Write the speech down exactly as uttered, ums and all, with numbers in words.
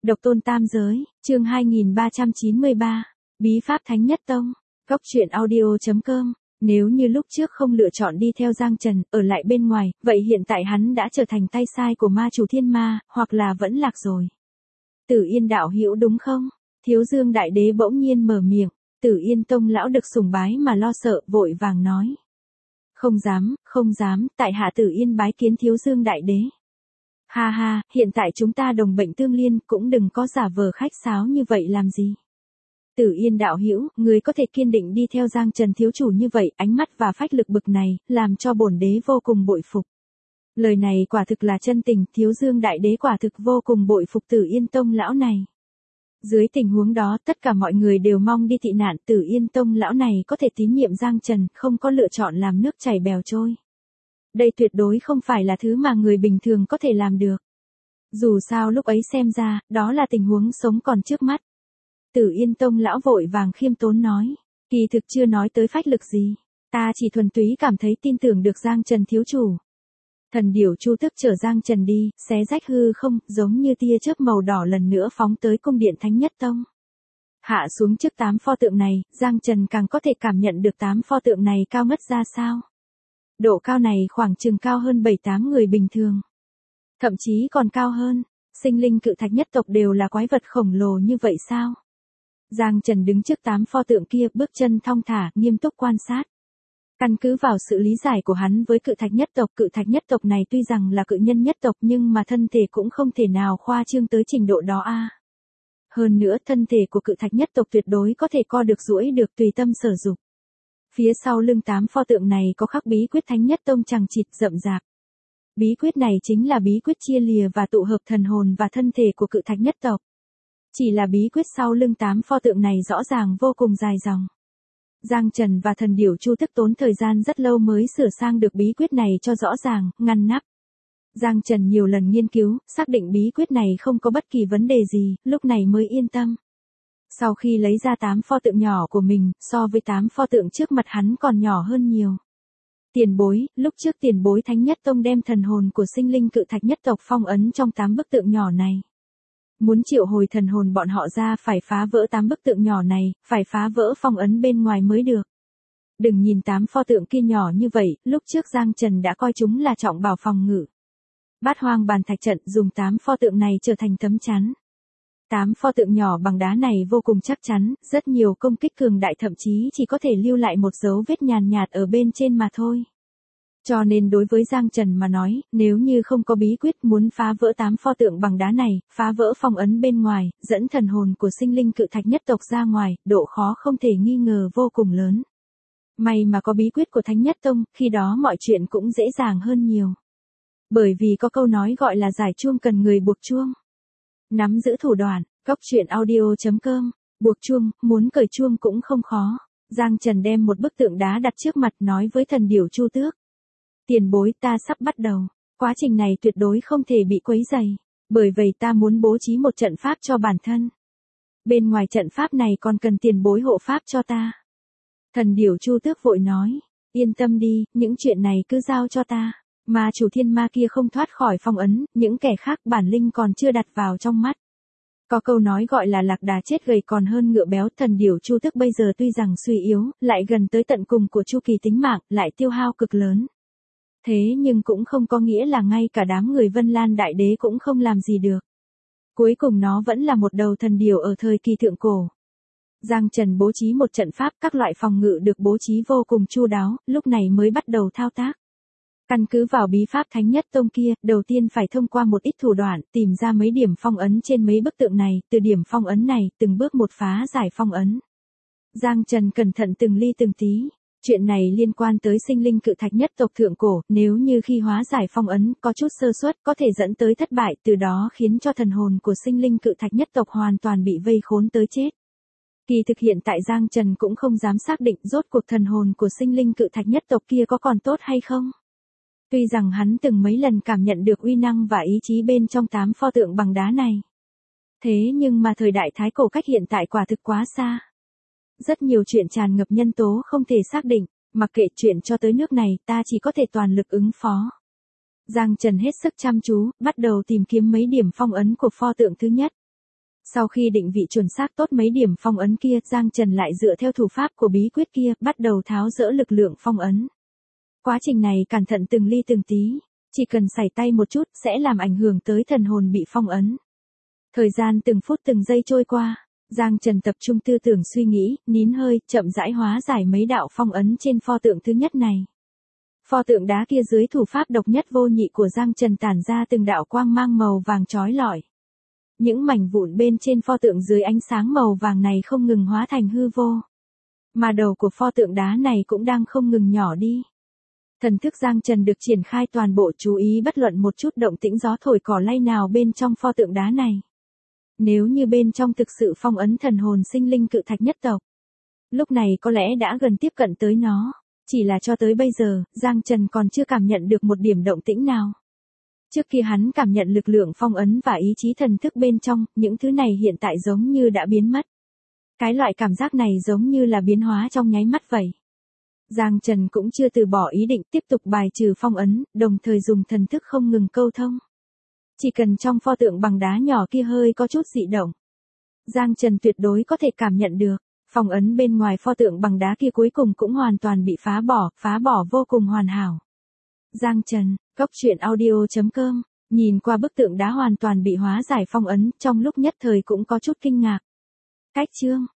Độc tôn tam giới, chương hai nghìn ba trăm chín mươi ba, Bí pháp Thánh Nhất Tông, Góc truyện audio chấm com. Nếu như lúc trước không lựa chọn đi theo Giang Trần, ở lại bên ngoài, vậy hiện tại hắn đã trở thành tay sai của ma chủ thiên ma, hoặc là vẫn lạc rồi. Tử Yên đạo hữu đúng không? Thiếu Dương đại đế bỗng nhiên mở miệng, Tử Yên tông lão được sùng bái mà lo sợ, vội vàng nói. Không dám, không dám, tại hạ Tử Yên bái kiến Thiếu Dương đại đế. Ha ha, hiện tại chúng ta đồng bệnh tương liên, cũng đừng có giả vờ khách sáo như vậy làm gì. Tử Yên đạo hữu, người có thể kiên định đi theo Giang Trần thiếu chủ như vậy, ánh mắt và phách lực bực này, làm cho bổn đế vô cùng bội phục. Lời này quả thực là chân tình, Thiếu Dương đại đế quả thực vô cùng bội phục Tử Yên tông lão này. Dưới tình huống đó, tất cả mọi người đều mong đi tị nạn, Tử Yên tông lão này có thể tín nhiệm Giang Trần, không có lựa chọn làm nước chảy bèo trôi. Đây tuyệt đối không phải là thứ mà người bình thường có thể làm được. Dù sao lúc ấy xem ra, đó là tình huống sống còn trước mắt. Tử Yên tông lão vội vàng khiêm tốn nói, kỳ thực chưa nói tới phách lực gì, ta chỉ thuần túy cảm thấy tin tưởng được Giang Trần thiếu chủ. Thần điểu chu tức chở Giang Trần đi, xé rách hư không, giống như tia chớp màu đỏ lần nữa phóng tới cung điện Thánh Nhất Tông. Hạ xuống trước tám pho tượng này, Giang Trần càng có thể cảm nhận được tám pho tượng này cao ngất ra sao. Độ cao này khoảng chừng cao hơn bảy tám người bình thường. Thậm chí còn cao hơn, sinh linh cự thạch nhất tộc đều là quái vật khổng lồ như vậy sao? Giang Trần đứng trước tám pho tượng kia, bước chân thong thả, nghiêm túc quan sát. Căn cứ vào sự lý giải của hắn với cự thạch nhất tộc, cự thạch nhất tộc này tuy rằng là cự nhân nhất tộc nhưng mà thân thể cũng không thể nào khoa trương tới trình độ đó a. Hơn nữa thân thể của cự thạch nhất tộc tuyệt đối có thể co được duỗi được tùy tâm sở dục. Phía sau lưng tám pho tượng này có khắc bí quyết Thánh Nhất Tông chằng chịt rậm rạp. Bí quyết này chính là bí quyết chia lìa và tụ hợp thần hồn và thân thể của cự thạch nhất tộc. Chỉ là bí quyết sau lưng tám pho tượng này rõ ràng vô cùng dài dòng. Giang Trần và thần điểu chu tức tốn thời gian rất lâu mới sửa sang được bí quyết này cho rõ ràng, ngăn nắp. Giang Trần nhiều lần nghiên cứu, xác định bí quyết này không có bất kỳ vấn đề gì, lúc này mới yên tâm. Sau khi lấy ra tám pho tượng nhỏ của mình, so với tám pho tượng trước mặt hắn còn nhỏ hơn nhiều. Tiền bối, lúc trước tiền bối Thánh Nhất Tông đem thần hồn của sinh linh cự thạch nhất tộc phong ấn trong tám bức tượng nhỏ này. Muốn triệu hồi thần hồn bọn họ ra phải phá vỡ tám bức tượng nhỏ này, phải phá vỡ phong ấn bên ngoài mới được. Đừng nhìn tám pho tượng kia nhỏ như vậy, lúc trước Giang Trần đã coi chúng là trọng bảo phòng ngự. Bát hoang bàn thạch trận dùng tám pho tượng này trở thành tấm chắn. Tám pho tượng nhỏ bằng đá này vô cùng chắc chắn, rất nhiều công kích cường đại thậm chí chỉ có thể lưu lại một dấu vết nhàn nhạt ở bên trên mà thôi. Cho nên đối với Giang Trần mà nói, nếu như không có bí quyết muốn phá vỡ tám pho tượng bằng đá này, phá vỡ phong ấn bên ngoài, dẫn thần hồn của sinh linh cự thạch nhất tộc ra ngoài, độ khó không thể nghi ngờ vô cùng lớn. May mà có bí quyết của Thánh Nhất Tông, khi đó mọi chuyện cũng dễ dàng hơn nhiều. Bởi vì có câu nói gọi là giải chuông cần người buộc chuông. Nắm giữ thủ đoạn, Góc truyện audio chấm com, buộc chuông, muốn cởi chuông cũng không khó. Giang Trần đem một bức tượng đá đặt trước mặt nói với thần điểu chu tước. Tiền bối ta sắp bắt đầu, quá trình này tuyệt đối không thể bị quấy rầy, bởi vậy ta muốn bố trí một trận pháp cho bản thân. Bên ngoài trận pháp này còn cần tiền bối hộ pháp cho ta. Thần điểu chu tước vội nói, yên tâm đi, những chuyện này cứ giao cho ta. Mà chủ thiên ma kia không thoát khỏi phong ấn, những kẻ khác bản linh còn chưa đặt vào trong mắt. Có câu nói gọi là lạc đà chết gầy còn hơn ngựa béo, thần điểu chu tước bây giờ tuy rằng suy yếu, lại gần tới tận cùng của chu kỳ tính mạng, lại tiêu hao cực lớn. Thế nhưng cũng không có nghĩa là ngay cả đám người Vân Lan đại đế cũng không làm gì được. Cuối cùng nó vẫn là một đầu thần điểu ở thời kỳ thượng cổ. Giang Trần bố trí một trận pháp, các loại phòng ngự được bố trí vô cùng chu đáo, lúc này mới bắt đầu thao tác. Căn cứ vào bí pháp Thánh Nhất Tông kia, đầu tiên phải thông qua một ít thủ đoạn, tìm ra mấy điểm phong ấn trên mấy bức tượng này, từ điểm phong ấn này, từng bước một phá giải phong ấn. Giang Trần cẩn thận từng ly từng tí. Chuyện này liên quan tới sinh linh cự thạch nhất tộc thượng cổ, nếu như khi hóa giải phong ấn, có chút sơ suất, có thể dẫn tới thất bại, từ đó khiến cho thần hồn của sinh linh cự thạch nhất tộc hoàn toàn bị vây khốn tới chết. Kỳ thực hiện tại Giang Trần cũng không dám xác định rốt cuộc thần hồn của sinh linh cự thạch nhất tộc kia có còn tốt hay không. Tuy rằng hắn từng mấy lần cảm nhận được uy năng và ý chí bên trong tám pho tượng bằng đá này. Thế nhưng mà thời đại thái cổ cách hiện tại quả thực quá xa. Rất nhiều chuyện tràn ngập nhân tố không thể xác định, mặc kệ chuyện cho tới nước này ta chỉ có thể toàn lực ứng phó. Giang Trần hết sức chăm chú, bắt đầu tìm kiếm mấy điểm phong ấn của pho tượng thứ nhất. Sau khi định vị chuẩn xác tốt mấy điểm phong ấn kia, Giang Trần lại dựa theo thủ pháp của bí quyết kia, bắt đầu tháo dỡ lực lượng phong ấn. Quá trình này cẩn thận từng ly từng tí, chỉ cần sải tay một chút sẽ làm ảnh hưởng tới thần hồn bị phong ấn. Thời gian từng phút từng giây trôi qua, Giang Trần tập trung tư tưởng suy nghĩ, nín hơi, chậm rãi hóa giải mấy đạo phong ấn trên pho tượng thứ nhất này. Pho tượng đá kia dưới thủ pháp độc nhất vô nhị của Giang Trần tản ra từng đạo quang mang màu vàng chói lọi. Những mảnh vụn bên trên pho tượng dưới ánh sáng màu vàng này không ngừng hóa thành hư vô. Mà đầu của pho tượng đá này cũng đang không ngừng nhỏ đi. Thần thức Giang Trần được triển khai toàn bộ, chú ý bất luận một chút động tĩnh gió thổi cỏ lay nào bên trong pho tượng đá này. Nếu như bên trong thực sự phong ấn thần hồn sinh linh cự thạch nhất tộc, lúc này có lẽ đã gần tiếp cận tới nó. Chỉ là cho tới bây giờ, Giang Trần còn chưa cảm nhận được một điểm động tĩnh nào. Trước kia hắn cảm nhận lực lượng phong ấn và ý chí thần thức bên trong, những thứ này hiện tại giống như đã biến mất. Cái loại cảm giác này giống như là biến hóa trong nháy mắt vậy. Giang Trần cũng chưa từ bỏ ý định tiếp tục bài trừ phong ấn, đồng thời dùng thần thức không ngừng câu thông. Chỉ cần trong pho tượng bằng đá nhỏ kia hơi có chút dị động, Giang Trần tuyệt đối có thể cảm nhận được. Phong ấn bên ngoài pho tượng bằng đá kia cuối cùng cũng hoàn toàn bị phá bỏ, phá bỏ vô cùng hoàn hảo. Giang Trần, Cốc Truyện Audio chấm com, nhìn qua bức tượng đá hoàn toàn bị hóa giải phong ấn, trong lúc nhất thời cũng có chút kinh ngạc. Cách chương